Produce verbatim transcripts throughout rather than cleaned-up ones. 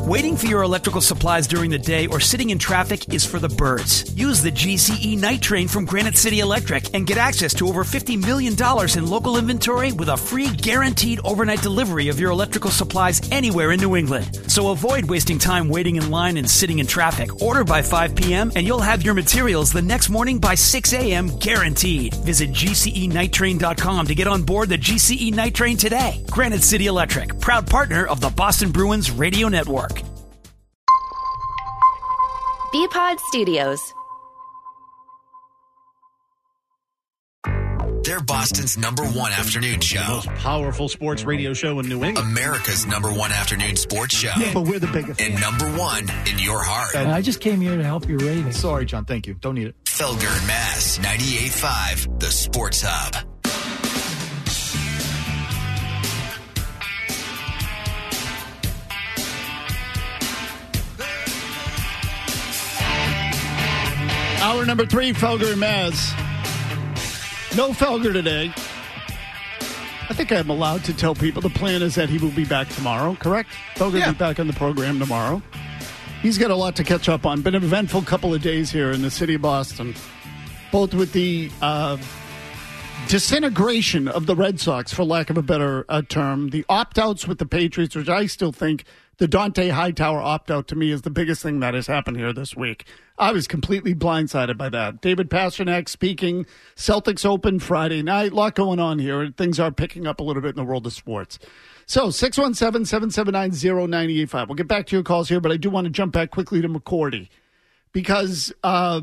Waiting for your electrical supplies during the day or sitting in traffic is for the birds. Use the G C E Night Train from Granite City Electric and get access to over fifty million dollars in local inventory with a free guaranteed overnight delivery of your electrical supplies anywhere in New England. So avoid wasting time waiting in line and sitting in traffic. Order by five p.m. and you'll have your materials the next morning by six a.m. guaranteed. Visit G C E night train dot com to get on board the G C E Night Train today. Granite City Electric, proud partner of the Boston Bruins Radio Network. B-Pod Studios. They're Boston's number one afternoon show. The most powerful sports radio show in New England. America's number one afternoon sports show. Yeah, but we're the biggest. And number one in your heart. And I just came here to help your ratings. Sorry, John. Thank you. Don't need it. Felger and Mass, ninety-eight point five, the Sports Hub. Hour number three, Felger and Maz. No Felger today. I think I'm allowed to tell people the plan is that he will be back tomorrow, correct? Felger yeah. will be back on the program tomorrow. He's got a lot to catch up on. Been an eventful couple of days here in the city of Boston, both with the uh, disintegration of the Red Sox, for lack of a better uh, term, the opt-outs with the Patriots, which I still think the Dante Hightower opt-out to me is the biggest thing that has happened here this week. I was completely blindsided by that. David Pastrnak speaking, Celtics Open Friday night. A lot going on here. Things are picking up a little bit in the world of sports. So, six one seven, seven seven nine, zero nine eight five. We'll get back to your calls here, but I do want to jump back quickly to McCourty. Because, uh,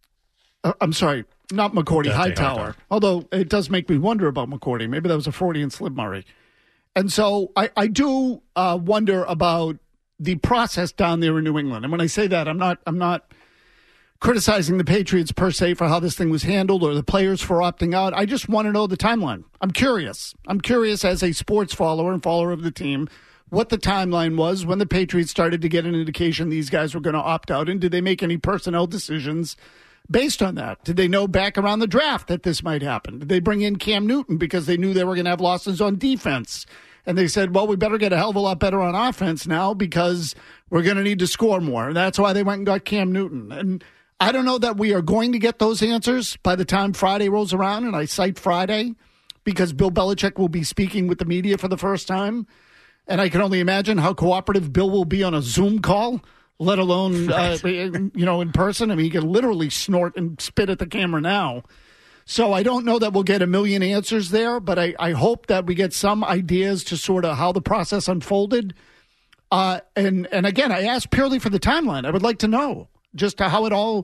I'm sorry, not McCourty, Dante Hightower. Hightower. Although it does make me wonder about McCourty. Maybe that was a Freudian slip, Murray. And so I, I do uh, wonder about the process down there in New England. And when I say that, I'm not I'm not criticizing the Patriots per se for how this thing was handled or the players for opting out. I just want to know the timeline. I'm curious. I'm curious as a sports follower and follower of the team what the timeline was when the Patriots started to get an indication these guys were going to opt out. And did they make any personnel decisions based on that? Did they know back around the draft that this might happen? Did they bring in Cam Newton because they knew they were going to have losses on defense? And they said, well, we better get a hell of a lot better on offense now because we're going to need to score more. And that's why they went and got Cam Newton. And I don't know that we are going to get those answers by the time Friday rolls around. And I cite Friday because Bill Belichick will be speaking with the media for the first time. And I can only imagine how cooperative Bill will be on a Zoom call, let alone, right. uh, you know, in person. I mean, he can literally snort and spit at the camera now. So I don't know that we'll get a million answers there, but I, I hope that we get some ideas to sort of how the process unfolded. Uh, and, and again, I asked purely for the timeline. I would like to know just how it all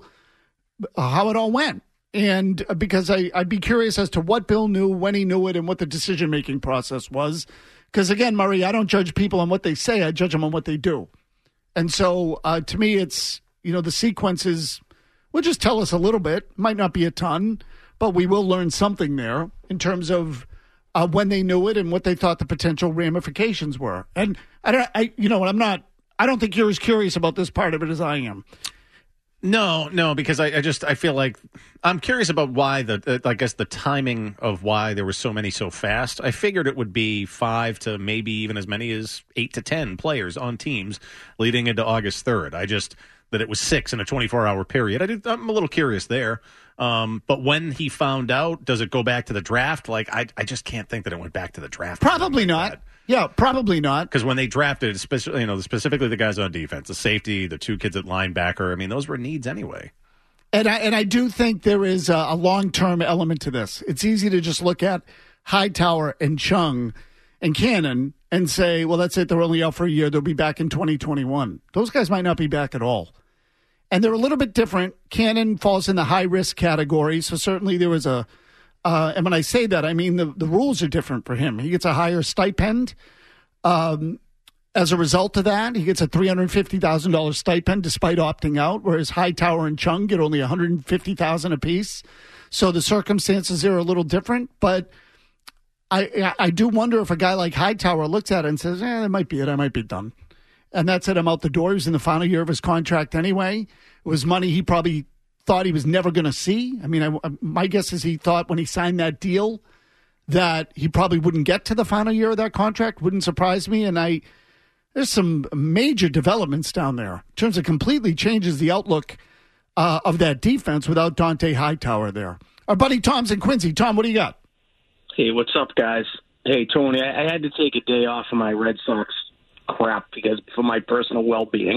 how it all went. And because I, I'd be curious as to what Bill knew, when he knew it, and what the decision-making process was. Because, again, Murray, I don't judge people on what they say. I judge them on what they do. And so, uh, to me, it's, you know, the sequences will just tell us a little bit. Might not be a ton, but we will learn something there in terms of uh, when they knew it and what they thought the potential ramifications were. And, I don't, I, you know, I'm not, I don't think you're as curious about this part of it as I am. No, no, because I, I just I feel like I'm curious about why the uh, I guess the timing of why there were so many so fast. I figured it would be five to maybe even as many as eight to ten players on teams leading into August third. I just that it was six in a twenty-four hour period. I did, I'm a little curious there. Um, but when he found out, does it go back to the draft? Like I, I just can't think that it went back to the draft. Probably not. That. Yeah, probably not. Because when they drafted, especially, you know, specifically the guys on defense, the safety, the two kids at linebacker, I mean, those were needs anyway. And I, and I do think there is a, a long-term element to this. It's easy to just look at Hightower and Chung and Cannon and say, well, that's it. They're only out for a year. They'll be back in twenty twenty-one. Those guys might not be back at all. And they're a little bit different. Cannon falls in the high-risk category, so certainly there was a Uh, and when I say that, I mean the, the rules are different for him. He gets a higher stipend. Um, as a result of that, he gets a three hundred fifty thousand dollars stipend despite opting out, whereas Hightower and Chung get only one hundred fifty thousand dollars apiece. So the circumstances there are a little different. But I, I do wonder if a guy like Hightower looks at it and says, eh, that might be it. I might be done. And that's it. I'm out the door. He was in the final year of his contract anyway. It was money he probably thought he was never going to see. I mean, I, my guess is he thought when he signed that deal that he probably wouldn't get to the final year of that contract. Wouldn't surprise me. And I, there's some major developments down there in terms of completely changes the outlook uh, of that defense without Dante Hightower there. Our buddy Tom's in Quincy. Tom, what do you got? Hey, what's up, guys? Hey, Tony, I, I had to take a day off of my Red Sox crap because for my personal well-being.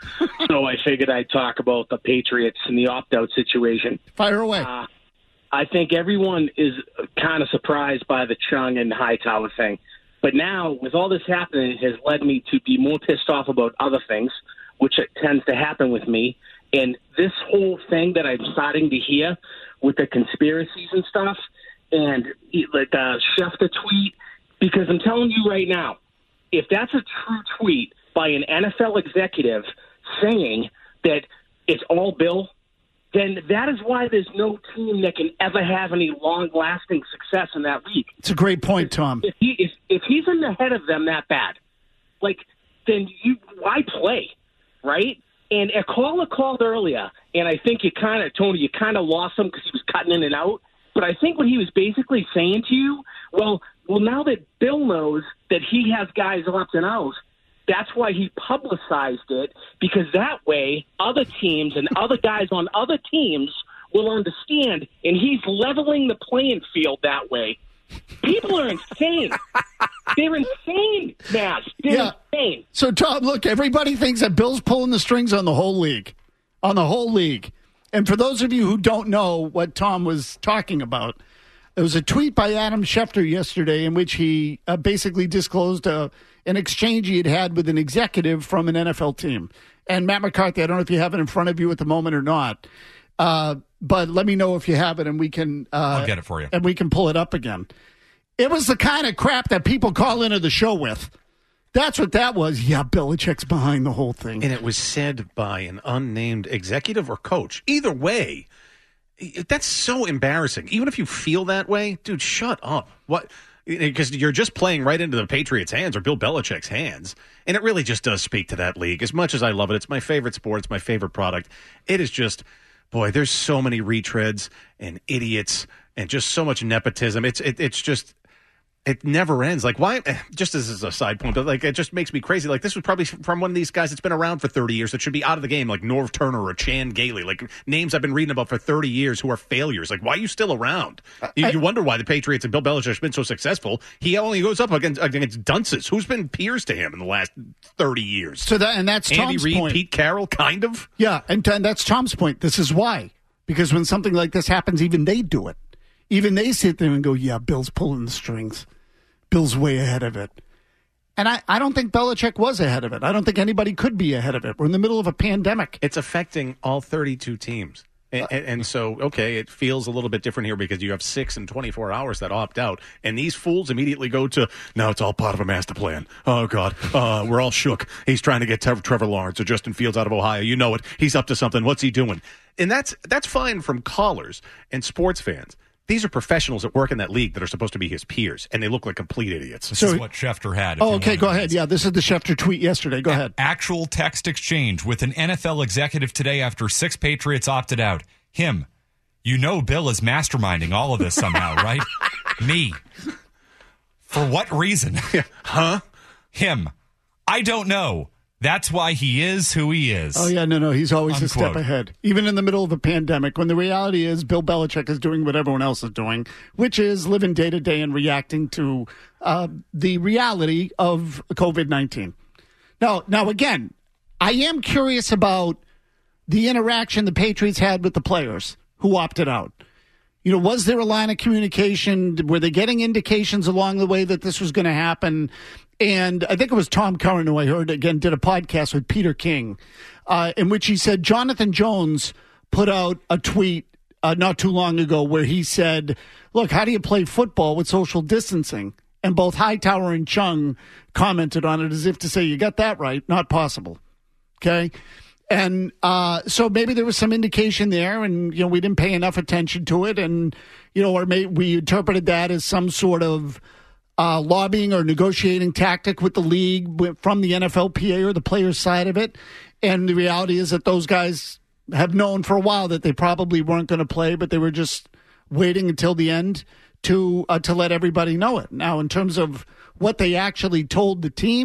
So I figured I'd talk about the Patriots and the opt-out situation. Fire away. Uh, I think everyone is kind of surprised by the Chung and Hightower thing. But now, with all this happening, it has led me to be more pissed off about other things, which it tends to happen with me. And this whole thing that I'm starting to hear with the conspiracies and stuff, and like uh, Schefter tweet, because I'm telling you right now, if that's a true tweet by an N F L executive saying that it's all Bill, then that is why there's no team that can ever have any long-lasting success in that league. It's a great point, Tom. If, he, if, if he's in the head of them that bad, like, then you why play, right? And a caller called earlier, and I think you kind of, Tony, you kind of lost him because he was cutting in and out. But I think what he was basically saying to you, well, well, now that Bill knows that he has guys opting out, that's why he publicized it, because that way other teams and other guys on other teams will understand, and he's leveling the playing field that way. People are insane. They're insane, Matt. They're yeah. insane. So, Tom, look, everybody thinks that Bill's pulling the strings on the whole league, on the whole league. And for those of you who don't know what Tom was talking about, there was a tweet by Adam Schefter yesterday in which he uh, basically disclosed a, an exchange he had had with an executive from an N F L team. And Matt McCarthy, I don't know if you have it in front of you at the moment or not, uh, but let me know if you have it and we can uh, I'll get it for you. And we can pull it up again. It was the kind of crap that people call into the show with. That's what that was. Yeah, Belichick's behind the whole thing. And it was said by an unnamed executive or coach. Either way, that's so embarrassing. Even if you feel that way, dude, shut up. What? Because you're just playing right into the Patriots' hands or Bill Belichick's hands. And it really just does speak to that league. As much as I love it, it's my favorite sport. It's my favorite product. It is just, boy, there's so many retreads and idiots and just so much nepotism. It's it, it's just... It never ends. Like, why? Just as a side point, but like, it just makes me crazy. Like, this was probably from one of these guys that's been around for thirty years that should be out of the game, like Norv Turner or Chan Gailey, like names I've been reading about for thirty years who are failures. Like, why are you still around? You, I, you wonder why the Patriots and Bill Belichick have been so successful. He only goes up against against dunces. Who's been peers to him in the last thirty years? So that and that's Andy Tom's Reid, point. Pete Carroll, kind of. Yeah, and, and that's Tom's point. This is why, because when something like this happens, even they do it. Even they sit there and go, "Yeah, Bill's pulling the strings. Bill's way ahead of it." And I, I don't think Belichick was ahead of it. I don't think anybody could be ahead of it. We're in the middle of a pandemic. It's affecting all thirty-two teams. And, and, and so, okay, it feels a little bit different here because you have six and twenty-four hours that opt out. And these fools immediately go to, now it's all part of a master plan. Oh, God, uh, we're all shook. He's trying to get Trevor, Trevor Lawrence or Justin Fields out of Ohio. You know it. He's up to something. What's he doing? And that's that's fine from callers and sports fans. These are professionals that work in that league that are supposed to be his peers, and they look like complete idiots. This so, is what Schefter had. Oh, okay, go ahead. Yeah, this is the Schefter tweet yesterday. Go A- ahead. Actual text exchange with an N F L executive today after six Patriots opted out. Him. You know Bill is masterminding all of this somehow, right? Me. For what reason? Huh? Him. I don't know. That's why he is who he is. Oh, yeah, no, no. He's always Unquote. a step ahead. Even in the middle of a pandemic, when the reality is Bill Belichick is doing what everyone else is doing, which is living day to day and reacting to uh, the reality of COVID nineteen. Now, now, again, I am curious about the interaction the Patriots had with the players who opted out. You know, was there a line of communication? Were they getting indications along the way that this was going to happen? And I think it was Tom Curran who I heard, again, did a podcast with Peter King, uh, in which he said Jonathan Jones put out a tweet uh, not too long ago where he said, look, how do you play football with social distancing? And both Hightower and Chung commented on it as if to say, you got that right, not possible. Okay? And uh, so maybe there was some indication there, and, you know, we didn't pay enough attention to it, and, you know, or may, we interpreted that as some sort of Uh, lobbying or negotiating tactic with the league from the N F L P A or the players' side of it. And the reality is that those guys have known for a while that they probably weren't going to play, but they were just waiting until the end to uh, to let everybody know it. Now, in terms of what they actually told the team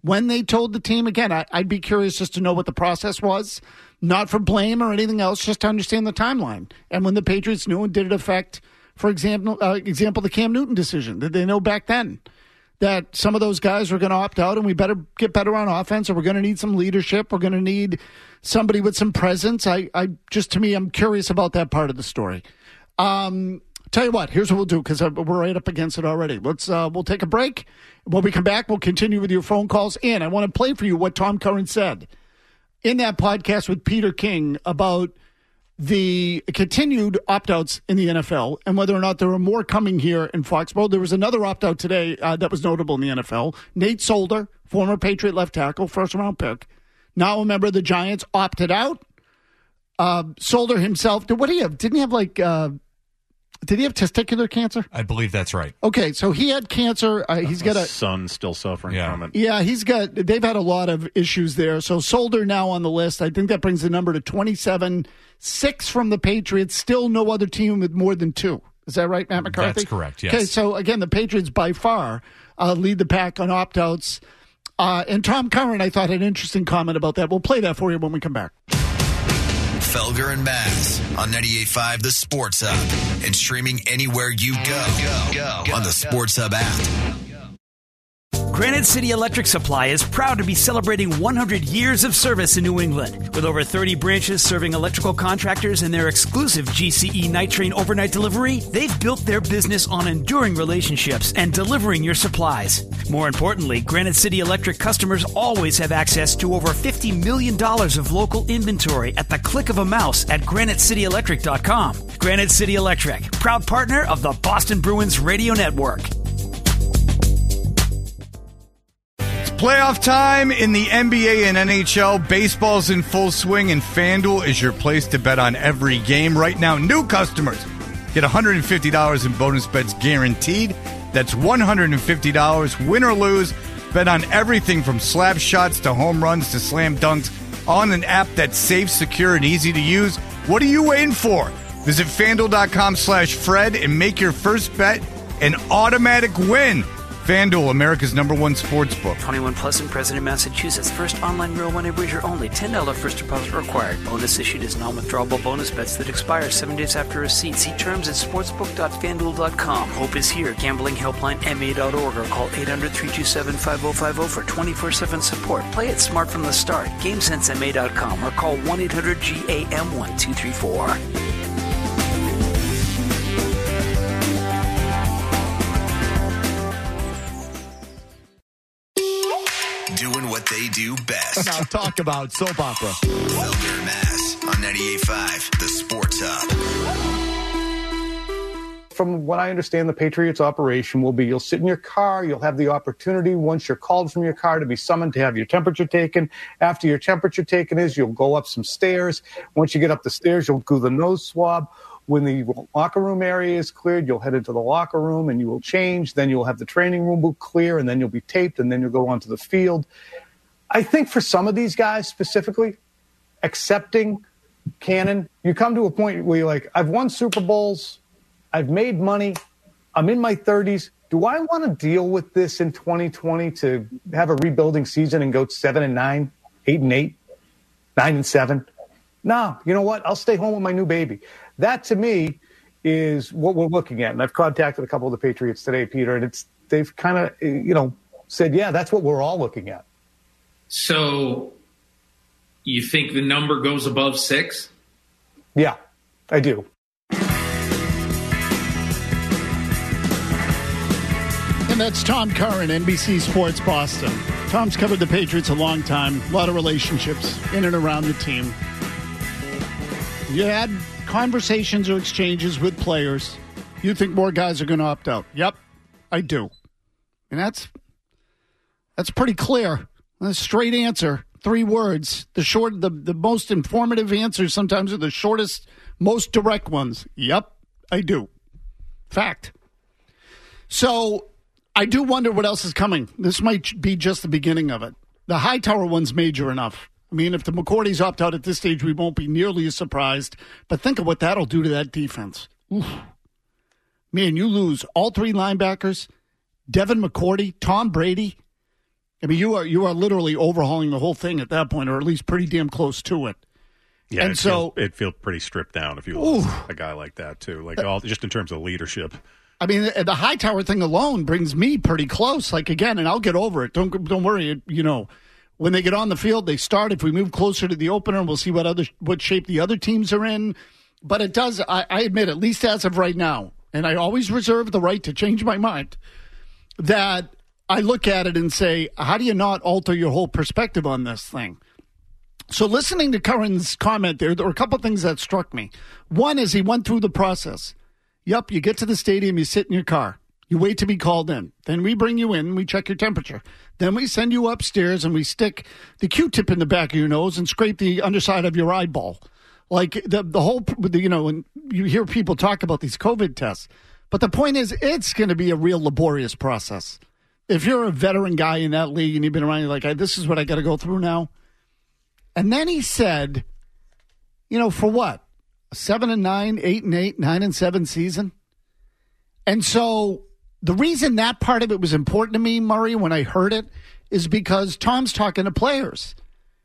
when they told the team. Again, I, I'd be curious just to know what the process was, not for blame or anything else, just to understand the timeline. And when the Patriots knew, and did it affect, for example, uh, example, the Cam Newton decision? Did they know back then that some of those guys were going to opt out and we better get better on offense, or we're going to need some leadership, we're going to need somebody with some presence? I, I just, to me, I'm curious about that part of the story. Um, tell you what, here's what we'll do, because we're right up against it already. Let's uh, we'll take a break. When we come back, we'll continue with your phone calls. And I want to play for you what Tom Curran said in that podcast with Peter King about the continued opt-outs in the N F L and whether or not there are more coming here in Foxborough. There was another opt-out today uh, that was notable in the N F L. Nate Solder, former Patriot left tackle, first-round pick, now a member of the Giants, opted out. Uh, Solder himself, what do you have? Didn't he have like... Uh, Did he have testicular cancer? I believe that's right. Okay, so he had cancer. Uh, he's got a son still suffering yeah. from it. Yeah, he's got. They've had a lot of issues there. So Solder now on the list. I think that brings the number to twenty-seven. Six from the Patriots. Still no other team with more than two. Is that right, Matt McCarthy? That's correct. Yes. Okay, so again, the Patriots by far uh, lead the pack on opt-outs. Uh, and Tom Curran, I thought, had an interesting comment about that. We'll play that for you when we come back. Felger and Bass on ninety-eight point five The Sports Hub and streaming anywhere you go, go, go on the Sports Hub app. Granite City Electric Supply is proud to be celebrating one hundred years of service in New England. With over thirty branches serving electrical contractors and their exclusive G C E Night Train overnight delivery, they've built their business on enduring relationships and delivering your supplies. More importantly, Granite City Electric customers always have access to over fifty million dollars of local inventory at the click of a mouse at granite city electric dot com. Granite City Electric, proud partner of the Boston Bruins Radio Network. Playoff time in the N B A and N H L. Baseball's in full swing, and FanDuel is your place to bet on every game. Right now, new customers get one hundred fifty dollars in bonus bets guaranteed. That's one hundred fifty dollars, win or lose. Bet on everything from slap shots to home runs to slam dunks on an app that's safe, secure, and easy to use. What are you waiting for? Visit FanDuel.com slash Fred and make your first bet an automatic win. FanDuel, America's number one sports book. twenty-one plus in President, Massachusetts. First online real money wager only. ten dollars first deposit required. Bonus issued as non-withdrawable bonus bets that expire seven days after receipt. See terms at sportsbook dot fanduel dot com. Hope is here. Gambling helpline M A dot org or call eight hundred, three two seven, five oh five oh for twenty-four seven support. Play it smart from the start. game sense M A dot com or call one eight hundred G A M one two three four. Doing what they do best. Now talk about soap opera. Felger and Bass on ninety-eight point five The Sports Hub. From what I understand, the Patriots operation will be you'll sit in your car, you'll have the opportunity once you're called from your car to be summoned to have your temperature taken. After your temperature taken is, you'll go up some stairs. Once you get up the stairs, you'll do the nose swab. When the locker room area is cleared, you'll head into the locker room and you will change. Then you'll have the training room will clear, and then you'll be taped, and then you'll go onto the field. I think for some of these guys specifically, accepting Cannon, you come to a point where you're like, I've won Super Bowls, I've made money, I'm in my thirties. Do I want to deal with this in twenty twenty to have a rebuilding season and go seven and nine, eight and eight, nine and seven? No, you know what? I'll stay home with my new baby. That, to me, is what we're looking at. And I've contacted a couple of the Patriots today, Peter, and it's they've kind of, you know, said, yeah, that's what we're all looking at. So you think the number goes above six? Yeah, I do. And that's Tom Curran, N B C Sports Boston. Tom's covered the Patriots a long time. A lot of relationships in and around the team. You had conversations or exchanges with players. You think more guys are going to opt out? Yep, I do. And that's that's pretty clear. A straight answer, three words. The short, the, the most informative answers sometimes are the shortest, most direct ones. Yep, I do. Fact. So I do wonder what else is coming. This might be just the beginning of it. The Hightower one's major enough. I mean, if the McCourties opt out at this stage, we won't be nearly as surprised. But think of what that'll do to that defense. Oof. Man, you lose all three linebackers, Devin McCourty, Tom Brady, I mean, you are you are literally overhauling the whole thing at that point, or at least pretty damn close to it. Yeah, and it so feels, it feels pretty stripped down if you lose a guy like that too. Like all just in terms of leadership. I mean, the, the Hightower thing alone brings me pretty close. Like again, and I'll get over it. Don't don't worry. You know, when they get on the field, they start. If we move closer to the opener, we'll see what other what shape the other teams are in. But it does. I, I admit, at least as of right now, and I always reserve the right to change my mind, that I look at it and say, how do you not alter your whole perspective on this thing? So listening to Curran's comment there, there were a couple of things that struck me. One is he went through the process. Yep, you get to the stadium, you sit in your car. You wait to be called in. Then we bring you in, we check your temperature. Then we send you upstairs and we stick the Q-tip in the back of your nose and scrape the underside of your eyeball. Like the the whole, you know, when you hear people talk about these COVID tests. But the point is, it's going to be a real laborious process. If you're a veteran guy in that league and you've been around, you're like, this is what I got to go through now. And then he said, you know, for what? A seven and nine, eight and eight, nine and seven season? And so the reason that part of it was important to me, Murray, when I heard it, is because Tom's talking to players.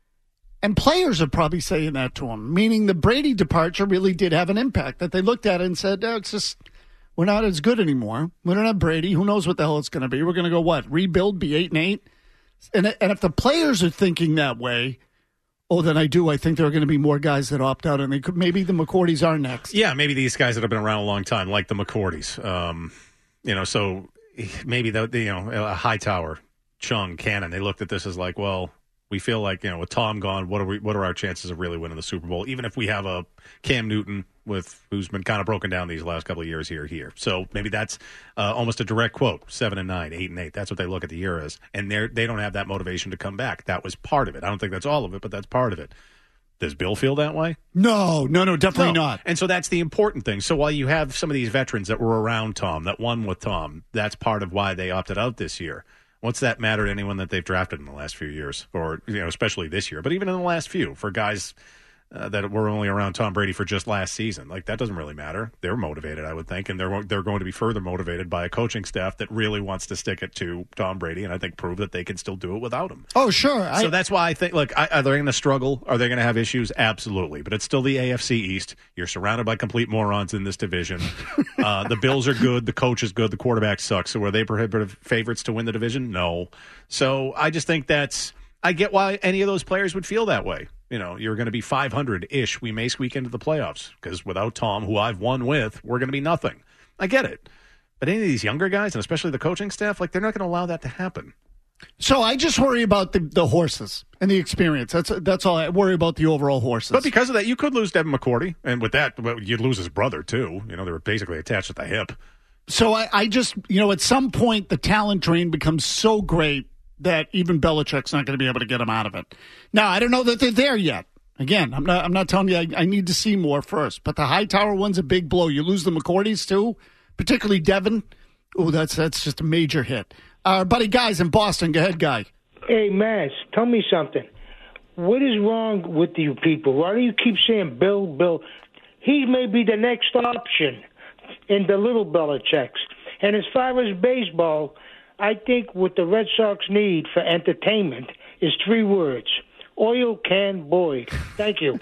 And players are probably saying that to him, meaning the Brady departure really did have an impact, that they looked at it and said, oh, it's just, we're not as good anymore. We don't have Brady. Who knows what the hell it's going to be? We're going to go, what, rebuild, be eight and eight? And, and if the players are thinking that way, oh, then I do. I think there are going to be more guys that opt out, and they could, maybe the McCourties are next. Yeah, maybe these guys that have been around a long time, like the McCourties. Um, you know, so maybe the, the you know a Hightower, Chung, Cannon. They looked at this as like, well, we feel like, you know, with Tom gone, what are we? What are our chances of really winning the Super Bowl? Even if we have a Cam Newton with who's been kind of broken down these last couple of years here, here. So maybe that's uh, almost a direct quote: seven and nine, eight and eight. That's what they look at the year as, and they they don't have that motivation to come back. That was part of it. I don't think that's all of it, but that's part of it. Does Bill feel that way? No, no, no, definitely no. not. And so that's the important thing. So while you have some of these veterans that were around Tom, that won with Tom, that's part of why they opted out this year. What's that matter to anyone that they've drafted in the last few years, or you know, especially this year, but even in the last few for guys uh, that were only around Tom Brady for just last season? Like that doesn't really matter. They're motivated, I would think, and they're they're going to be further motivated by a coaching staff that really wants to stick it to Tom Brady, and I think prove that they can still do it without him. Oh, sure. I... So that's why I think. Look, I, are they going to struggle? Are they going to have issues? Absolutely, but it's still the A F C East. You're surrounded by complete morons in this division. uh, the Bills are good. The coach is good. The quarterback sucks. So are they prohibitive favorites to win the division? No. So I just think that's. I get why any of those players would feel that way. You know, you're going to be five hundred-ish. We may squeak into the playoffs because without Tom, who I've won with, we're going to be nothing. I get it. But any of these younger guys, and especially the coaching staff, like they're not going to allow that to happen. So I just worry about the, the horses and the experience. That's that's all. I worry about the overall horses. But because of that, you could lose Devin McCourty. And with that, you'd lose his brother, too. You know, they were basically attached at the hip. So I, I just, you know, at some point, the talent drain becomes so great that even Belichick's not going to be able to get them out of it. Now, I don't know that they're there yet. Again, I'm not I'm not telling you I, I need to see more first. But the Hightower one's a big blow. You lose the McCourties, too, particularly Devin. Oh, that's that's just a major hit. Our buddy Guy's in Boston. Go ahead, Guy. Hey, Mass, tell me something. What is wrong with you people? Why do you keep saying Bill, Bill? He may be the next option in the little Belichick's. And as far as baseball, I think what the Red Sox need for entertainment is three words. Oil can Boyd. Thank you.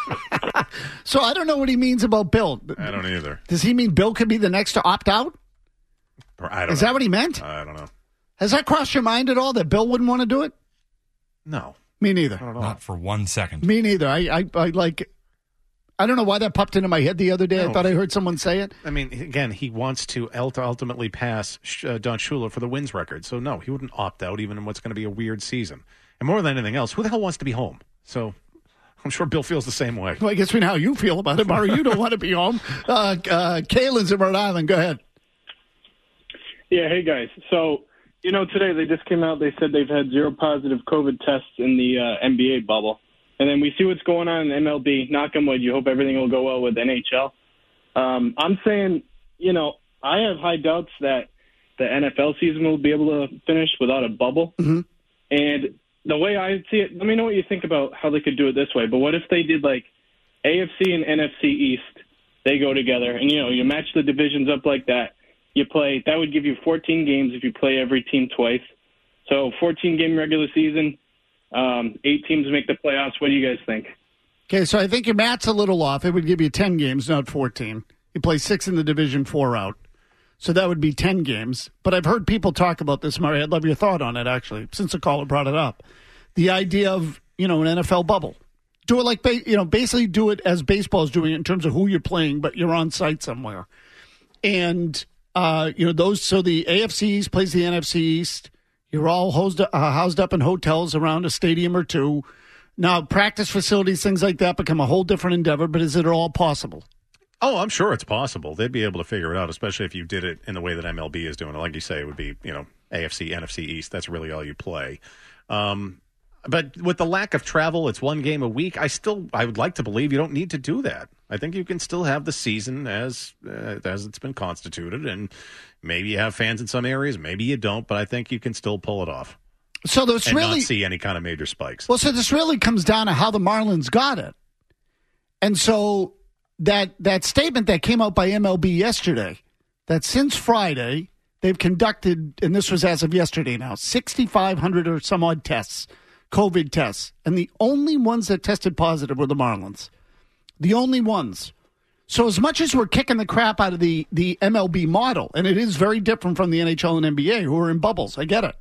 So I don't know what he means about Bill. I don't either. Does he mean Bill could be the next to opt out? I don't is know. that what he meant? I don't know. Has that crossed your mind at all that Bill wouldn't want to do it? No. Me neither. Not for one second. Me neither. I, I, I like... I don't know why that popped into my head the other day. No. I thought I heard someone say it. I mean, again, he wants to ultimately pass uh, Don Shula for the wins record. So, no, he wouldn't opt out even in what's going to be a weird season. And more than anything else, who the hell wants to be home? So I'm sure Bill feels the same way. Well, I guess we know how you feel about it, Murray. You don't want to be home. Uh, uh, Kaylin's in Rhode Island. Go ahead. Yeah, hey, guys. So, you know, today they just came out. They said they've had zero positive COVID tests in the uh, N B A bubble. And then we see what's going on in M L B. Knock on wood. You hope everything will go well with N H L. Um, I'm saying, you know, I have high doubts that the N F L season will be able to finish without a bubble. Mm-hmm. And the way I see it, let me know what you think about how they could do it this way. But what if they did like A F C and N F C East? They go together, and, you know, you match the divisions up like that. You play, that would give you fourteen games if you play every team twice. So fourteen-game regular season, um, eight teams make the playoffs. What do you guys think? Okay, so I think your math's a little off. It would give you ten games, not fourteen. You play six in the Division Four out. So that would be ten games. But I've heard people talk about this, Murray. I'd love your thought on it, actually, since the caller brought it up. The idea of, you know, an N F L bubble. Do it like, you know, basically do it as baseball is doing it in terms of who you're playing, but you're on site somewhere. And, uh, you know, those, so the A F C East plays the N F C East. You're all housed, uh, housed up in hotels around a stadium or two. Now, practice facilities, things like that become a whole different endeavor, but is it all possible? Oh, I'm sure it's possible. They'd be able to figure it out, especially if you did it in the way that M L B is doing it. Like you say, it would be, you know, A F C, N F C East. That's really all you play. Um, but with the lack of travel, it's one game a week. I still, I would like to believe you don't need to do that. I think you can still have the season as uh, as it's been constituted, and maybe you have fans in some areas, maybe you don't, but I think you can still pull it off. So there's and really not see any kind of major spikes. Well, so this really comes down to how the Marlins got it, and so that that statement that came out by M L B yesterday, that since Friday they've conducted, and this was as of yesterday now, sixty-five hundred or some odd tests, COVID tests, and the only ones that tested positive were the Marlins. The only ones. So as much as we're kicking the crap out of the, the M L B model, and it is very different from the N H L and N B A, who are in bubbles, I get it.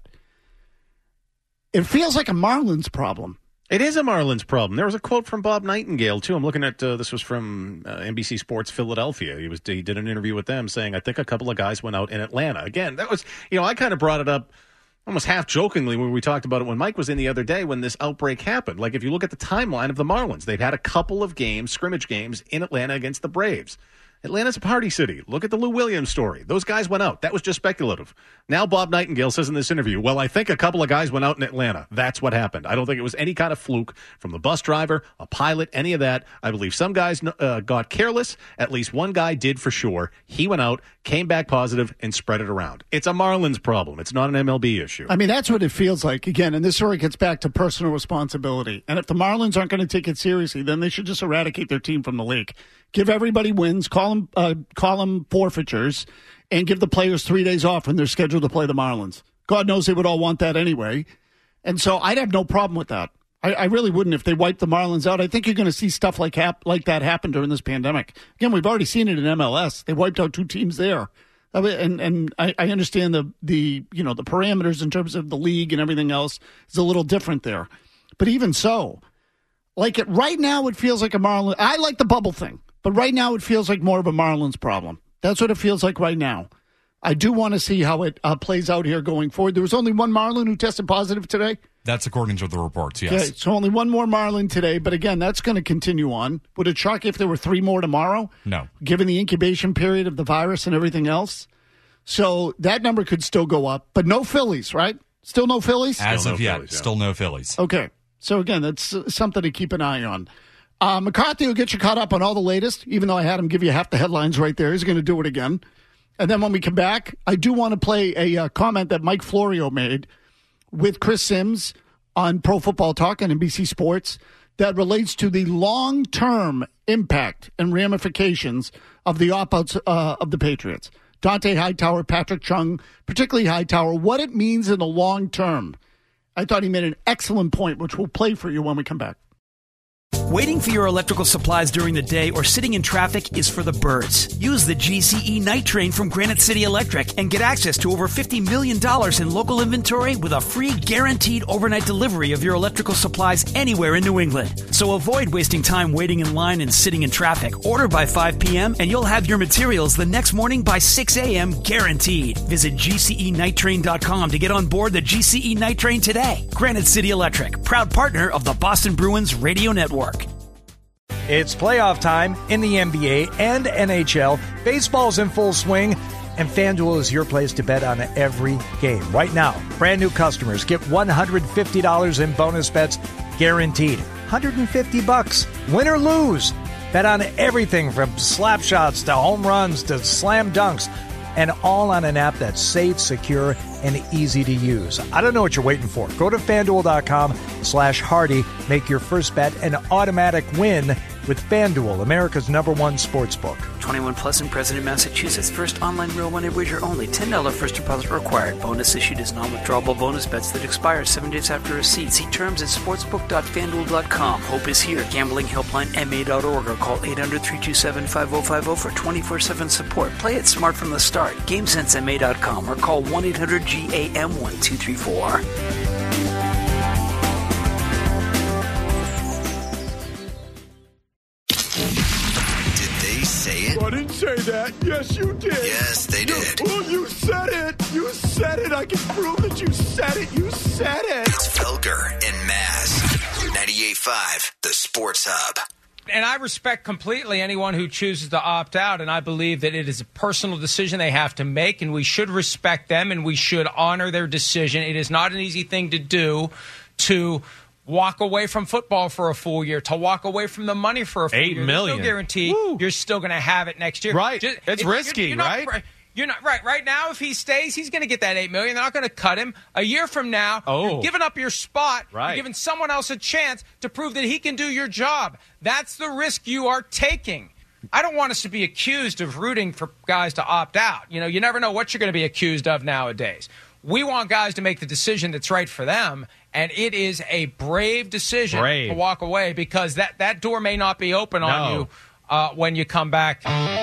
It feels like a Marlins problem. It is a Marlins problem. There was a quote from Bob Nightingale, too. I'm looking at, uh, this was from uh, N B C Sports Philadelphia. He was he did an interview with them saying, I think a couple of guys went out in Atlanta. Again, that was, you know, I kind of brought it up almost half jokingly when we talked about it when Mike was in the other day when this outbreak happened. Like, if you look at the timeline of the Marlins, they've had a couple of games, scrimmage games, in Atlanta against the Braves. Atlanta's a party city. Look at the Lou Williams story. Those guys went out. That was just speculative. Now Bob Nightingale says in this interview, well, I think a couple of guys went out in Atlanta. That's what happened. I don't think it was any kind of fluke from the bus driver, a pilot, any of that. I believe some guys uh, got careless. At least one guy did for sure. He went out, came back positive, and spread it around. It's a Marlins problem. It's not an M L B issue. I mean, that's what it feels like. Again, and this story gets back to personal responsibility. And if the Marlins aren't going to take it seriously, then they should just eradicate their team from the league. Give everybody wins, call them, uh, call them forfeitures, and give the players three days off when they're scheduled to play the Marlins. God knows they would all want that anyway. And so I'd have no problem with that. I, I really wouldn't if they wiped the Marlins out. I think you're going to see stuff like hap- like that happen during this pandemic. Again, we've already seen it in M L S. They wiped out two teams there. I mean, and and I, I understand the, the you know the parameters in terms of the league and everything else is a little different there. But even so, like it right now, it feels like a Marlins. I like the bubble thing. But right now, it feels like more of a Marlins problem. That's what it feels like right now. I do want to see how it uh, plays out here going forward. There was only one Marlin who tested positive today? That's according to the reports, yes. Okay, so only one more Marlin today. But again, that's going to continue on. Would it shock you if there were three more tomorrow? No. Given the incubation period of the virus and everything else? So that number could still go up. But no Phillies, right? Still no Phillies? As still of no yet, Phillies, yeah. still no Phillies. Okay. So again, that's uh, something to keep an eye on. Uh, McCarthy will get you caught up on all the latest, even though I had him give you half the headlines right there. He's going to do it again. And then when we come back, I do want to play a uh, comment that Mike Florio made with Chris Sims on Pro Football Talk and N B C Sports that relates to the long-term impact and ramifications of the opt-outs uh, of the Patriots. Dante Hightower, Patrick Chung, particularly Hightower, what it means in the long term. I thought he made an excellent point, which we'll play for you when we come back. Waiting for your electrical supplies during the day or sitting in traffic is for the birds. Use the G C E Night Train from Granite City Electric and get access to over fifty million dollars in local inventory with a free guaranteed overnight delivery of your electrical supplies anywhere in New England. So avoid wasting time waiting in line and sitting in traffic. Order by five p.m. and you'll have your materials the next morning by six a.m. guaranteed. Visit G C E night train dot com to get on board the G C E Night Train today. Granite City Electric, proud partner of the Boston Bruins Radio Network. It's playoff time in the N B A and N H L. Baseball's in full swing, and FanDuel is your place to bet on every game. Right now, brand new customers get one hundred fifty dollars in bonus bets guaranteed. one hundred fifty bucks, win or lose. Bet on everything from slap shots to home runs to slam dunks, and all on an app that's safe, secure, and easy to use. I don't know what you're waiting for. Go to FanDuel dot com slash Hardy. Make your first bet an automatic win with FanDuel, America's number one sportsbook. twenty-one plus in President, Massachusetts. First online real money wager only. ten dollars first deposit required. Bonus issued as non-withdrawable bonus bets that expire seven days after receipt. See terms at sportsbook dot fanduel dot com. Hope is here. Gambling helpline M A dot org or call eight hundred, three two seven, five oh five oh for twenty-four seven support. Play it smart from the start. GameSense M A dot com or call one eight hundred G A M one two three four. Say it? I didn't say that. Yes, you did. Yes, they did. You, oh, you said it. You said it. I can prove that you said it. You said it. It's Felger and Maz. ninety-eight point five, the Sports Hub. And I respect completely anyone who chooses to opt out, and I believe that it is a personal decision they have to make, and we should respect them, and we should honor their decision. It is not an easy thing to do to walk away from football for a full year, to walk away from the money for a full Eight year. million. There's no guarantee Woo. you're still going to have it next year. Right. Just, it's it, risky, you're, you're right? Not, you're not right. Right now, if he stays, he's going to get that eight million. They're not going to cut him. A year from now, Oh. you're giving up your spot. Right. You're giving someone else a chance to prove that he can do your job. That's the risk you are taking. I don't want us to be accused of rooting for guys to opt out. You know, you never know what you're going to be accused of nowadays. We want guys to make the decision that's right for them, and it is a brave decision Brave. to walk away because that, that door may not be open on No. you uh, when you come back.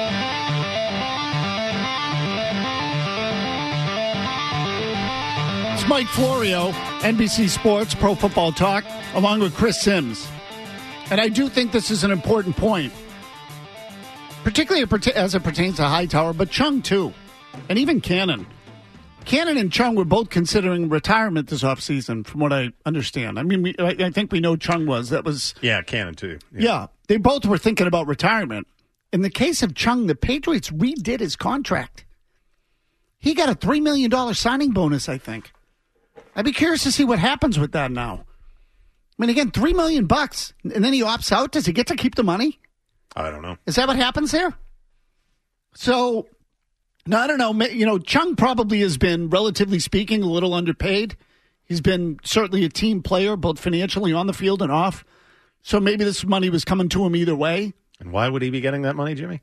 It's Mike Florio, N B C Sports, Pro Football Talk, along with Chris Sims. And I do think this is an important point, particularly as it pertains to Hightower, but Chung too, and even Cannon. Cannon and Chung were both considering retirement this offseason, from what I understand. I mean, we, I, I think we know Chung was. That was Yeah, Cannon, too. yeah. They both were thinking about retirement. In the case of Chung, the Patriots redid his contract. He got a three million dollars signing bonus, I think. I'd be curious to see what happens with that now. I mean, again, three million bucks, and then he opts out. Does he get to keep the money? I don't know. Is that what happens there? So, no, I don't know. You know, Chung probably has been, relatively speaking, a little underpaid. He's been certainly a team player, both financially on the field and off. So maybe this money was coming to him either way. And why would he be getting that money, Jimmy?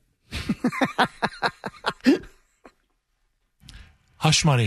Hush money.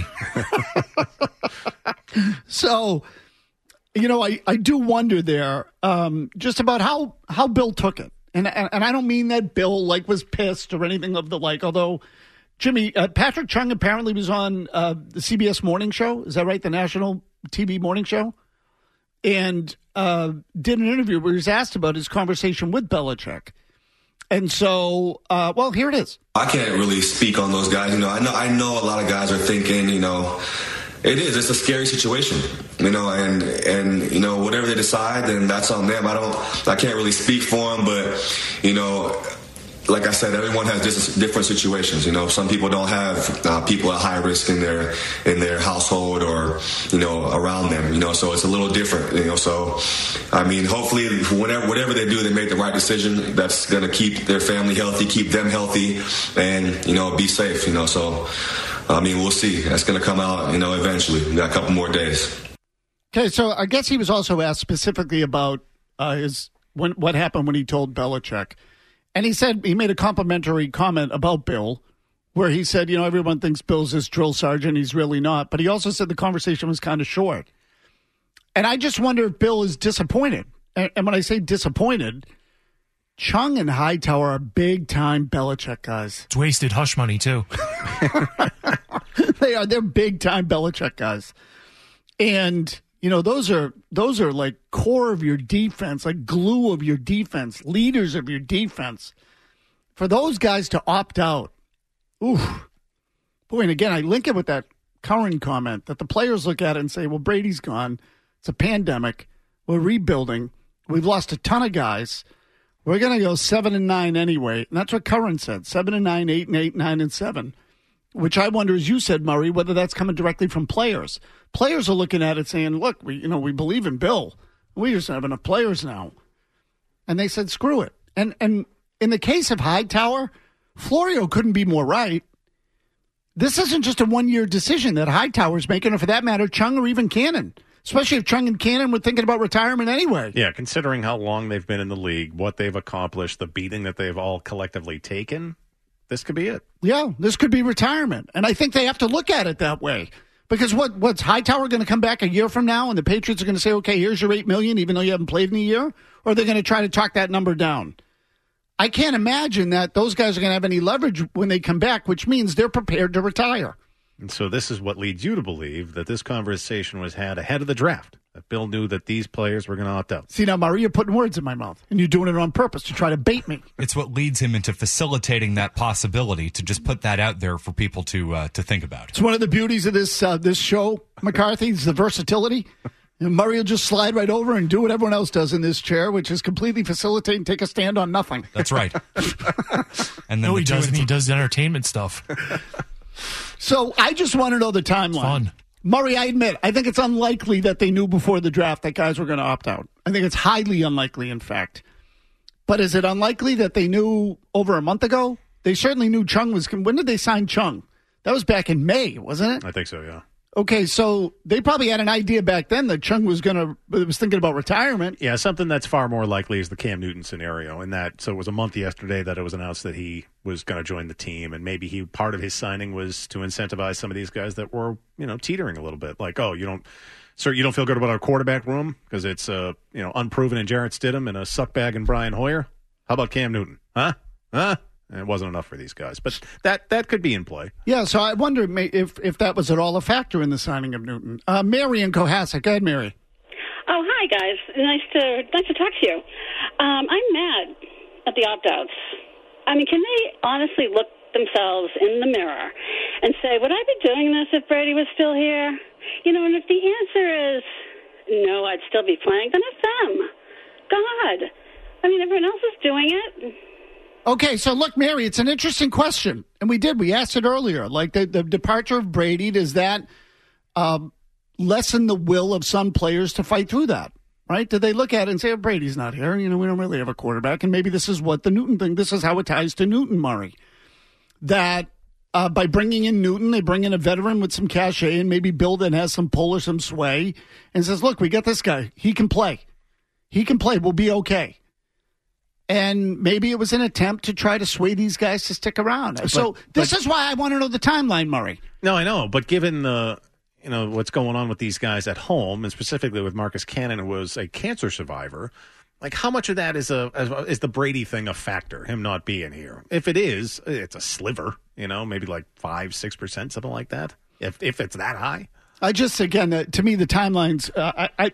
So, you know, I, I do wonder there um, just about how, how Bill took it. And, and and I don't mean that Bill, like, was pissed or anything of the like, although, Jimmy, uh, Patrick Chung apparently was on uh, the C B S morning show. Is that right? The national T V morning show? And uh, did an interview where he was asked about his conversation with Belichick. And so, uh, well, here it is. I can't really speak on those guys. You know, I know I know a lot of guys are thinking, you know, it is. It's a scary situation, you know, and and you know whatever they decide, then that's on them. I don't. I can't really speak for them, but you know, like I said, everyone has just different situations. You know, some people don't have uh, people at high risk in their in their household or you know around them. You know, so it's a little different. You know, so I mean, hopefully, whatever whatever they do, they make the right decision. That's going to keep their family healthy, keep them healthy, and you know, be safe. You know, so. I mean, we'll see. That's going to come out, you know, eventually. We got a couple more days. Okay, so I guess he was also asked specifically about uh, his when, what happened when he told Belichick. And he said he made a complimentary comment about Bill where he said, you know, everyone thinks Bill's this drill sergeant. He's really not. But he also said the conversation was kind of short. And I just wonder if Bill is disappointed. And, and when I say disappointed, Chung and Hightower are big-time Belichick guys. It's wasted hush money, too. They are. They're big-time Belichick guys. And, you know, those are those are like core of your defense, like glue of your defense, leaders of your defense. For those guys to opt out, oof. Boy, and again, I link it with that Curran comment that the players look at it and say, well, Brady's gone. It's a pandemic. We're rebuilding. We've lost a ton of guys. We're going to go seven and nine anyway. And that's what Curran said, seven and nine, eight and eight, nine and seven. Which I wonder, as you said, Murray, whether that's coming directly from players. Players are looking at it saying, look, we you know we believe in Bill. We just have enough players now. And they said, screw it. And and in the case of Hightower, Florio couldn't be more right. This isn't just a one-year decision that Hightower's making, or for that matter, Chung or even Cannon. especially if Chung and Cannon were thinking about retirement anyway. Yeah, considering how long they've been in the league, what they've accomplished, the beating that they've all collectively taken, this could be it. Yeah, this could be retirement. And I think they have to look at it that way. Because what what's Hightower going to come back a year from now and the Patriots are going to say, okay, here's your eight million dollars even though you haven't played in a year? Or are they going to try to talk that number down? I can't imagine that those guys are going to have any leverage when they come back, which means they're prepared to retire. And so this is what leads you to believe that this conversation was had ahead of the draft, that Bill knew that these players were going to opt out. See, now, Murray, you're putting words in my mouth, and you're doing it on purpose to try to bait me. It's what leads him into facilitating that possibility to just put that out there for people to uh, to think about. It's one of the beauties of this uh, this show, McCarthy, is the versatility. And Murray will just slide right over and do what everyone else does in this chair, which is completely facilitate and take a stand on nothing. That's right. And then no, the he doesn't. He does entertainment stuff. So I just want to know the timeline. Fun. Murray, I admit, I think it's unlikely that they knew before the draft that guys were going to opt out. I think it's highly unlikely, in fact. But is it unlikely that they knew over a month ago? They certainly knew Chung was... When did they sign Chung? That was back in May, wasn't it? I think so, yeah. Okay, so they probably had an idea back then that Chung was going to... was thinking about retirement. Yeah, something that's far more likely is the Cam Newton scenario. In that, so it was a month yesterday that it was announced that he was going to join the team, and maybe he part of his signing was to incentivize some of these guys that were, you know, teetering a little bit. Like, oh, you don't, sir, you don't feel good about our quarterback room because it's, uh, you know, unproven in Jarrett Stidham and a suckbag in Brian Hoyer. How about Cam Newton? Huh? Huh? And it wasn't enough for these guys, but that that could be in play. Yeah, so I wonder if if that was at all a factor in the signing of Newton. Uh, Mary in Cohasset. Go ahead, Mary. Oh, hi, guys. Nice to nice to talk to you. Um, I'm mad at the opt-outs. I mean, can they honestly look themselves in the mirror and say, would I be doing this if Brady was still here? You know, and if the answer is no, I'd still be playing, then it's them. God. I mean, everyone else is doing it. Okay, so look, Mary, it's an interesting question, and we did. We asked it earlier. Like, the, the departure of Brady, does that um, lessen the will of some players to fight through that, right? Did they look at it and say, oh, Brady's not here, you know, we don't really have a quarterback, and maybe this is what the Newton thing, this is how it ties to Newton, Murray, that uh, by bringing in Newton, they bring in a veteran with some cachet and maybe Bill then has some pull or some sway and says, look, we got this guy. He can play. He can play. We'll be okay. And maybe it was an attempt to try to sway these guys to stick around. But, so this but, is why I want to know the timeline, Murray. No, I know. But given the, you know, what's going on with these guys at home, and specifically with Marcus Cannon, who was a cancer survivor, like how much of that is a is the Brady thing a factor, him not being here? If it is, it's a sliver, you know, maybe like five, six percent, something like that. If if it's that high. I just, again, uh, to me, the timelines, uh, I, I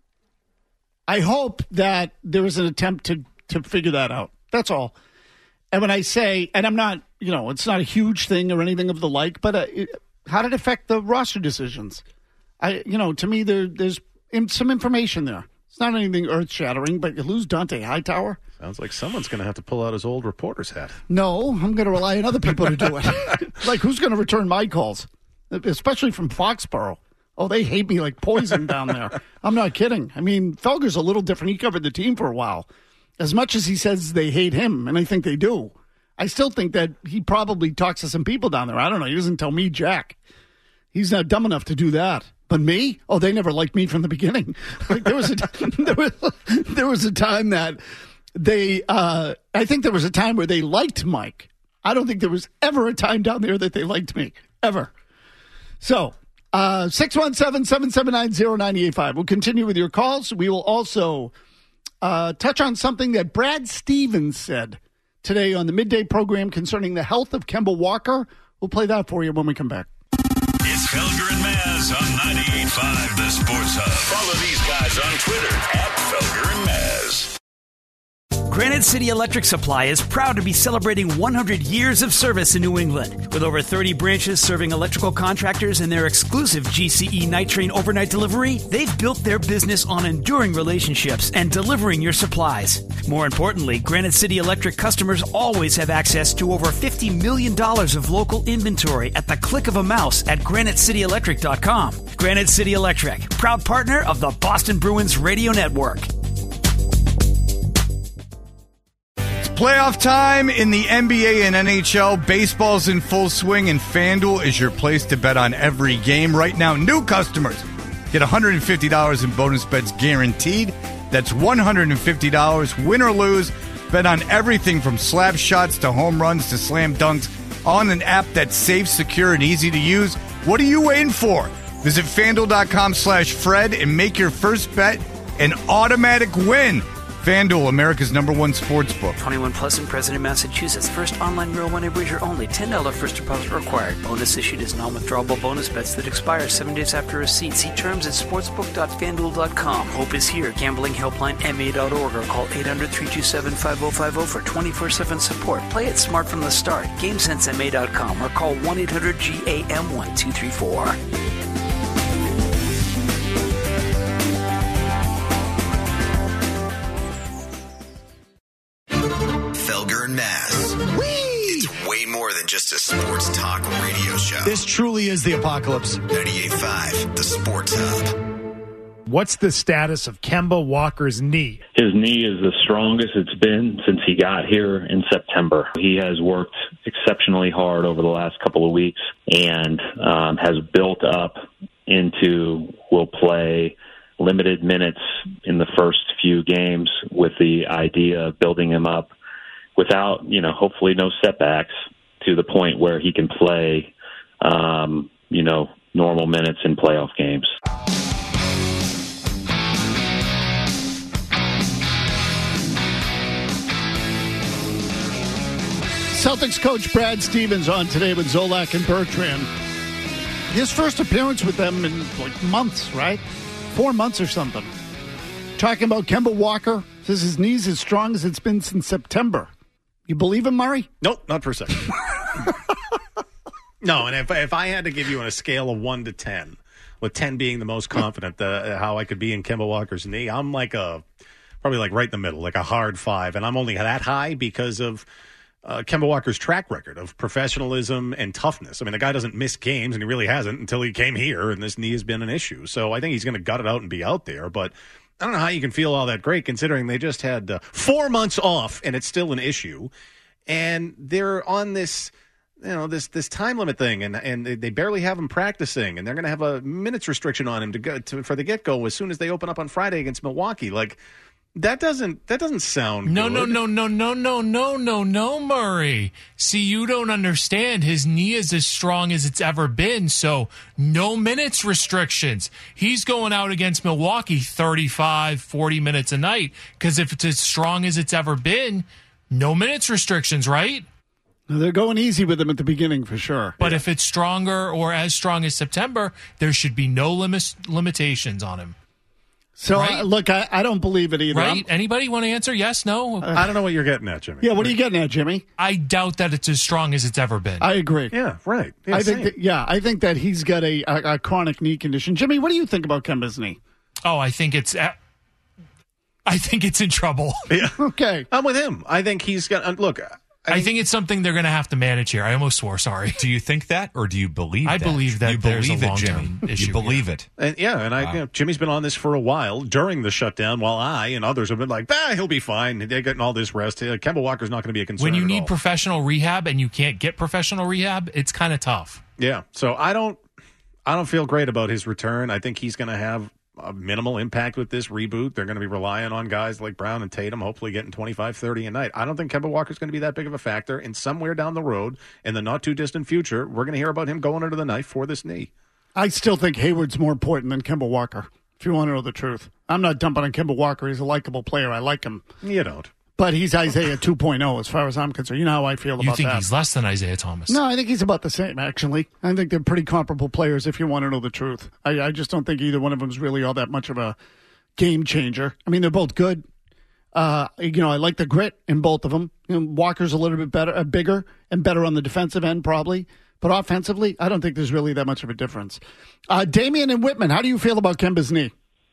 I hope that there was an attempt to to figure that out. That's all. And when I say, and I'm not, you know, it's not a huge thing or anything of the like, but uh, it, how did it affect the roster decisions? I, you know, to me, there, there's some information there. It's not anything earth-shattering, but you lose Dante Hightower. Sounds like someone's going to have to pull out his old reporter's hat. No, I'm going to rely on other people to do it. Like, who's going to return my calls? Especially from Foxborough. Oh, they hate me like poison down there. I'm not kidding. I mean, Felger's a little different. He covered the team for a while. As much as he says they hate him, and I think they do, I still think that he probably talks to some people down there. I don't know. He doesn't tell me jack. He's not dumb enough to do that. But me? Oh, they never liked me from the beginning. Like, there was a there was there was a time that they. Uh, I think there was a time where they liked Mike. I don't think there was ever a time down there that they liked me ever. So. Uh, six one seven, seven seven nine, zero nine eight five. We'll continue with your calls. We will also uh, touch on something that Brad Stevens said today on the midday program concerning the health of Kemba Walker. We'll play that for you when we come back. It's Felger and Maz on ninety-eight point five The Sports Hub. Follow these guys on Twitter at Felger and Maz. Granite City Electric Supply is proud to be celebrating one hundred years of service in New England. With over thirty branches serving electrical contractors and their exclusive G C E Night Train overnight delivery, they've built their business on enduring relationships and delivering your supplies. More importantly, Granite City Electric customers always have access to over fifty million dollars of local inventory at the click of a mouse at granite city electric dot com. Granite City Electric, proud partner of the Boston Bruins Radio Network. Playoff time in the N B A and N H L. Baseball's in full swing, and FanDuel is your place to bet on every game. Right now, new customers Get one hundred fifty dollars in bonus bets guaranteed. That's one hundred fifty dollars, win or lose. Bet on everything from slap shots to home runs to slam dunks on an app that's safe, secure, and easy to use. What are you waiting for? Visit FanDuel.com slash Fred and make your first bet an automatic win. FanDuel, America's number one sports book. twenty-one plus and present in Massachusetts. First online real money wager only. ten dollars first deposit required. Bonus issued as non-withdrawable bonus bets that expire seven days after receipt. See terms at sportsbook dot fan duel dot com. Hope is here. Gambling helpline M A dot org or call eight hundred, three two seven, five oh five oh for twenty-four seven support. Play it smart from the start. game sense M A dot com or call one eight hundred G A M one two three four. Felger and Mass. Whee! It's way more than just a sports talk radio show. This truly is the apocalypse. ninety-eight point five, the Sports Hub. What's the status of Kemba Walker's knee? His knee is the strongest it's been since he got here in September. He has worked exceptionally hard over the last couple of weeks and um, has built up into will play limited minutes in the first few games with the idea of building him up without, you know, hopefully no setbacks to the point where he can play, um, you know, normal minutes in playoff games. Celtics coach Brad Stevens on today with Zolak and Bertrand. His first appearance with them in like months, right? Four months or something. Talking about Kemba Walker. Says his knee's as strong as it's been since September. You believe him, Murray? Nope, not for a second. No, and if, if I had to give you on a scale of one to ten, with ten being the most confident uh, how I could be in Kemba Walker's knee, I'm like a, probably like right in the middle, like a hard five. And I'm only that high because of Uh, Kemba Walker's track record of professionalism and toughness. I mean, the guy doesn't miss games, and he really hasn't until he came here, and this knee has been an issue. So I think he's going to gut it out and be out there. But I don't know how you can feel all that great considering they just had uh, four months off, and it's still an issue. And they're on this, you know, this this time limit thing, and and they barely have him practicing, and they're going to have a minutes restriction on him to go to, for the get go as soon as they open up on Friday against Milwaukee. Like. That doesn't that doesn't sound no, good. No, no, no, no, no, no, no, no, Murray. See, you don't understand. His knee is as strong as it's ever been, so no minutes restrictions. He's going out against Milwaukee thirty-five, forty minutes a night because if it's as strong as it's ever been, no minutes restrictions, right? They're going easy with him at the beginning for sure. But yeah. If it's stronger or as strong as September, there should be no limit, limitations on him. So, right? uh, look, I, I don't believe it either. Right? I'm, Anybody want to answer? Yes, no? Uh, I don't know what you're getting at, Jimmy. Yeah, what are you getting at, Jimmy? I doubt that it's as strong as it's ever been. I agree. Yeah, right. Yeah, I think that, yeah, I think that he's got a, a, a chronic knee condition. Jimmy, what do you think about Kemba's knee? Oh, I think it's uh, I think it's in trouble. Yeah. Okay. I'm with him. I think he's got uh, look, I, I think it's something they're going to have to manage here. I almost swore, sorry. Do you think that, or do you believe I that? believe that you there's believe a it, long-term Jimmy. issue You believe here. it. And yeah, and I, wow. you know, Jimmy's been on this for a while during the shutdown while I and others have been like, ah, he'll be fine. They're getting all this rest. Uh, Kemba Walker's not going to be a concern When you at need all. professional rehab and you can't get professional rehab, it's kind of tough. Yeah, so I don't I don't feel great about his return. I think he's going to have a minimal impact with this reboot. They're going to be relying on guys like Brown and Tatum, hopefully getting twenty-five, thirty a night. I don't think Kemba Walker's going to be that big of a factor. And somewhere down the road, in the not-too-distant future, we're going to hear about him going under the knife for this knee. I still think Hayward's more important than Kemba Walker, if you want to know the truth. I'm not dumping on Kemba Walker. He's a likable player. I like him. You don't. But he's Isaiah two point oh as far as I'm concerned. You know how I feel you about that. You think he's less than Isaiah Thomas? No, I think he's about the same, actually. I think they're pretty comparable players, if you want to know the truth. I, I just don't think either one of them is really all that much of a game changer. I mean, they're both good. Uh, you know, I like the grit in both of them. You know, Walker's a little bit better, uh, bigger and better on the defensive end, probably. But offensively, I don't think there's really that much of a difference. Uh, Damian and Whitman, how do you feel about Kemba's knee?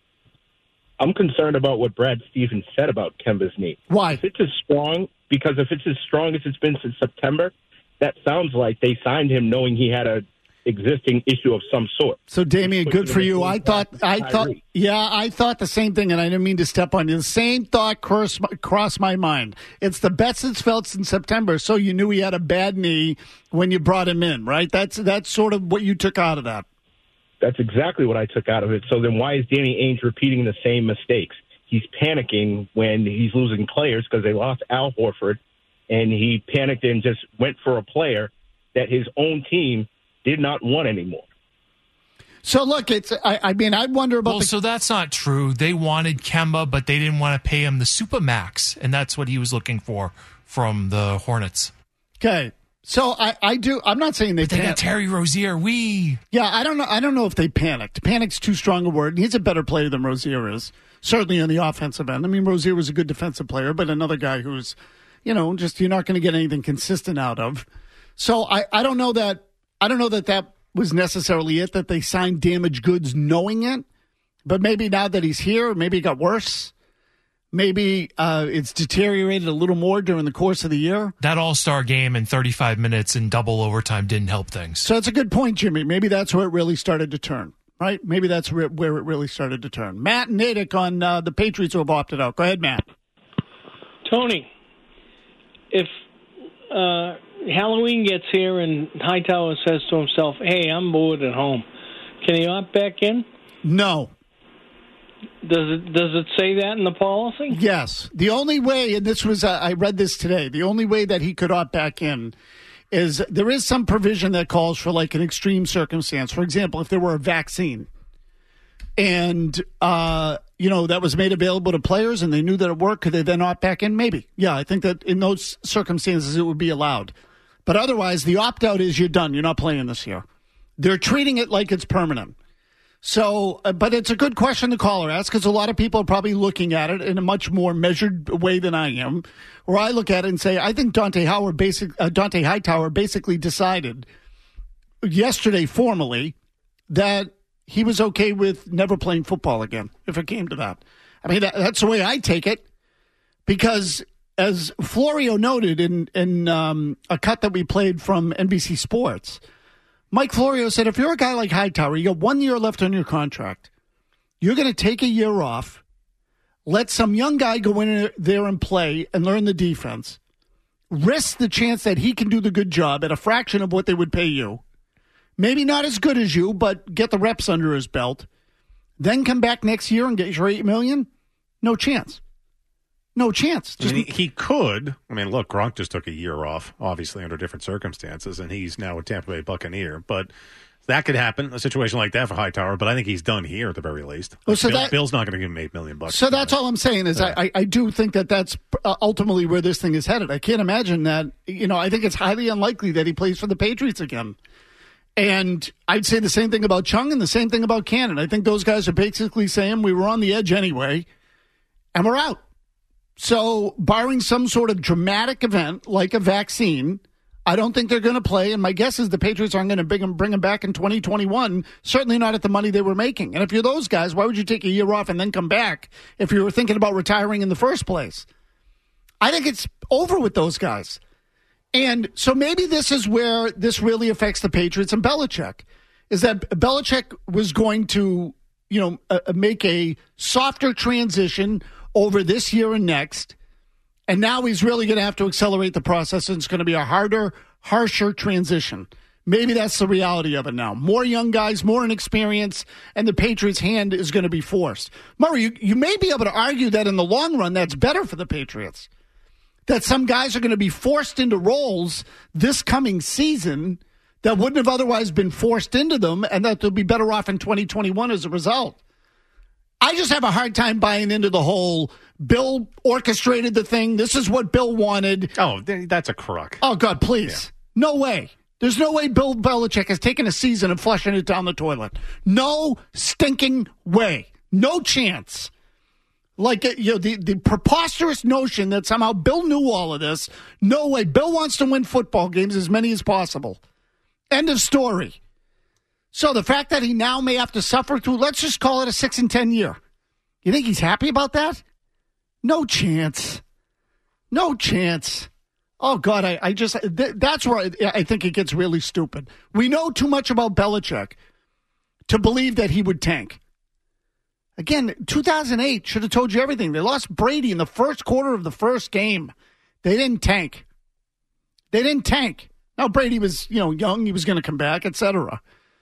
I'm concerned about what Brad Stevens said about Kemba's knee. Why? If it's as strong, because if it's as strong as it's been since September, that sounds like they signed him knowing he had a existing issue of some sort. So, Damian, good for you. I thought, I thought, yeah, I thought the same thing, and I didn't mean to step on you. The same thought crossed, crossed my mind. It's the best it's felt since September, so you knew he had a bad knee when you brought him in, right? That's that's sort of what you took out of that. That's exactly what I took out of it. So then why is Danny Ainge repeating the same mistakes? He's panicking when he's losing players because they lost Al Horford, and he panicked and just went for a player that his own team did not want anymore. So, look, it's. I, I mean, I wonder about Well, the... so that's not true. They wanted Kemba, but they didn't want to pay him the Supermax, and that's what he was looking for from the Hornets. Okay. So I, I do. I'm not saying they. But they pan- got Terry Rozier. We. Yeah, I don't know. I don't know if they panicked. Panic's too strong a word. He's a better player than Rozier is, certainly on the offensive end. I mean, Rozier was a good defensive player, but another guy who's, you know, just you're not going to get anything consistent out of. So I, I don't know that. I don't know that that was necessarily it, that they signed damaged goods knowing it. But maybe now that he's here, maybe it got worse. Maybe uh, it's deteriorated a little more during the course of the year. That all-star game in thirty-five minutes in double overtime didn't help things. So that's a good point, Jimmy. Maybe that's where it really started to turn, right? Maybe that's where, where it really started to turn. Matt and Natick on uh, the Patriots who have opted out. Go ahead, Matt. Tony, if uh, Halloween gets here and Hightower says to himself, hey, I'm bored at home, can he opt back in? No. Does it does it say that in the policy? Yes. The only way, and this was, uh, I read this today, the only way that he could opt back in is there is some provision that calls for like an extreme circumstance. For example, if there were a vaccine and, uh, you know, that was made available to players and they knew that it worked, could they then opt back in? Maybe. Yeah, I think that in those circumstances it would be allowed. But otherwise, the opt-out is you're done. You're not playing this year. They're treating it like it's permanent. So, uh, but it's a good question the caller asked because a lot of people are probably looking at it in a much more measured way than I am. Where I look at it and say, I think Dante Howard basic, uh, Dante Hightower basically decided yesterday formally that he was okay with never playing football again, if it came to that. I mean, that, that's the way I take it because as Florio noted in, in um, a cut that we played from N B C Sports, Mike Florio said, if you're a guy like Hightower, you got one year left on your contract, you're going to take a year off, let some young guy go in there and play and learn the defense, risk the chance that he can do the good job at a fraction of what they would pay you, maybe not as good as you, but get the reps under his belt, then come back next year and get your eight million dollars? No chance. No chance. Just, I mean, he, he could. I mean, look, Gronk just took a year off, obviously under different circumstances, and he's now a Tampa Bay Buccaneer. But that could happen, a situation like that for Hightower. But I think he's done here at the very least. Well, so Bill, that, Bill's not going to give him eight million bucks. So that's all I'm saying is yeah. I, I do think that that's ultimately where this thing is headed. I can't imagine that. You know, I think it's highly unlikely that he plays for the Patriots again. And I'd say the same thing about Chung and the same thing about Cannon. I think those guys are basically saying we were on the edge anyway, and we're out. So, barring some sort of dramatic event like a vaccine, I don't think they're going to play. And my guess is the Patriots aren't going to bring them, bring them back in twenty twenty-one, certainly not at the money they were making. And if you're those guys, why would you take a year off and then come back if you were thinking about retiring in the first place? I think it's over with those guys. And so maybe this is where this really affects the Patriots and Belichick, is that Belichick was going to, you know, uh, make a softer transition over this year and next, and now he's really going to have to accelerate the process, and it's going to be a harder, harsher transition. Maybe that's the reality of it now. More young guys, more inexperience, and the Patriots' hand is going to be forced. Murray, you, you may be able to argue that in the long run that's better for the Patriots, that some guys are going to be forced into roles this coming season that wouldn't have otherwise been forced into them, and that they'll be better off in twenty twenty-one as a result. I just have a hard time buying into the whole Bill orchestrated the thing. This is what Bill wanted. Oh, that's a crock. Oh, God, please. Yeah. No way. There's no way Bill Belichick has taken a season and flushing it down the toilet. No stinking way. No chance. Like, you know, the, the preposterous notion that somehow Bill knew all of this. No way. Bill wants to win football games, as many as possible. End of story. So the fact that he now may have to suffer through, let's just call it a six and ten year. You think he's happy about that? No chance. No chance. Oh, God, I, I just, th- that's where I, I think it gets really stupid. We know too much about Belichick to believe that he would tank. Again, two thousand eight should have told you everything. They lost Brady in the first quarter of the first game. They didn't tank. They didn't tank. Now, Brady was, you know, young. He was going to come back, et cetera.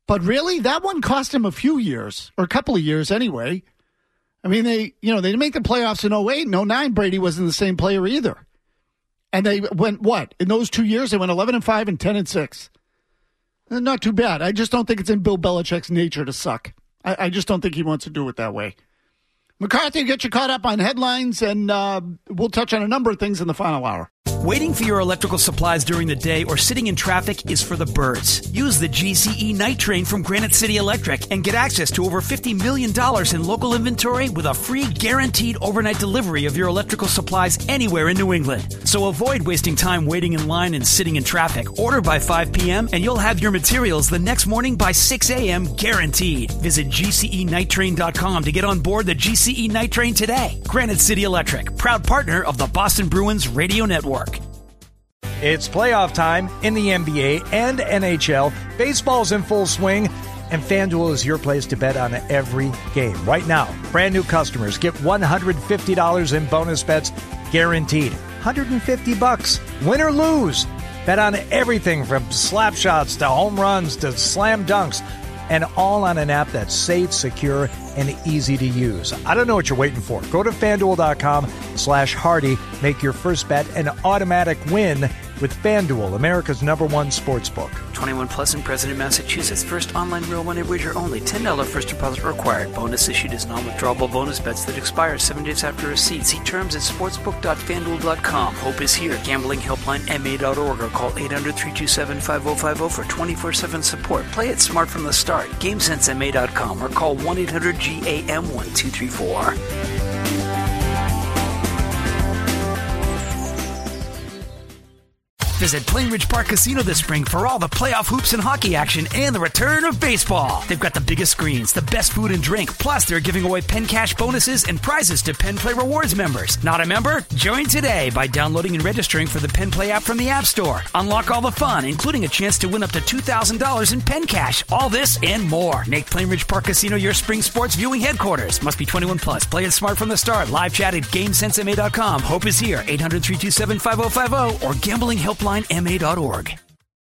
But really, that one cost him a few years, or a couple of years anyway. I mean, they, you know, they didn't make the playoffs in oh eight and oh nine. Brady wasn't the same player either. And they went, what? In those two years, they went eleven and five and ten and six. Not too bad. I just don't think it's in Bill Belichick's nature to suck. I, I just don't think he wants to do it that way. McCarthy, get you caught up on headlines, and uh, we'll touch on a number of things in the final hour. Waiting for your electrical supplies during the day or sitting in traffic is for the birds. Use the G C E Night Train from Granite City Electric and get access to over fifty million dollars in local inventory with a free guaranteed overnight delivery of your electrical supplies anywhere in New England. So avoid wasting time waiting in line and sitting in traffic. Order by five p.m. and you'll have your materials the next morning by six a.m. guaranteed. Visit G C E night train dot com to get on board the G C E Night Train today. Granite City Electric, proud partner of the Boston Bruins Radio Network. It's playoff time in the N B A and N H L. Baseball's in full swing, and FanDuel is your place to bet on every game. Right now, brand new customers get one hundred fifty dollars in bonus bets guaranteed. one hundred fifty bucks, win or lose. Bet on everything from slap shots to home runs to slam dunks, and all on an app that's safe, secure, and easy to use. I don't know what you're waiting for. Go to FanDuel.com slash Hardy. Make your first bet an automatic win with FanDuel, America's number one sports book. twenty-one plus in President, Massachusetts. First online real money wager only. ten dollars first deposit required. Bonus issued as non-withdrawable bonus bets that expire seven days after receipt. See terms at sportsbook dot fanduel dot com. Hope is here. Gambling helpline M A dot org or call eight hundred, three two seven, five oh five oh for twenty-four seven support. Play it smart from the start. game sense M A dot com or call one eight hundred G A M one two three four. Visit Plainridge Park Casino this spring for all the playoff hoops and hockey action and the return of baseball. They've got the biggest screens, the best food and drink, plus they're giving away Penn Cash bonuses and prizes to Penn Play Rewards members. Not a member? Join today by downloading and registering for the Penn Play app from the App Store. Unlock all the fun, including a chance to win up to two thousand dollars in Penn Cash. All this and more. Make Plainridge Park Casino your spring sports viewing headquarters. Must be twenty-one plus. Play it smart from the start. Live chat at game sense M A dot com. Hope is here. eight hundred, three two seven, five oh five oh or gambling helpline M A dot org.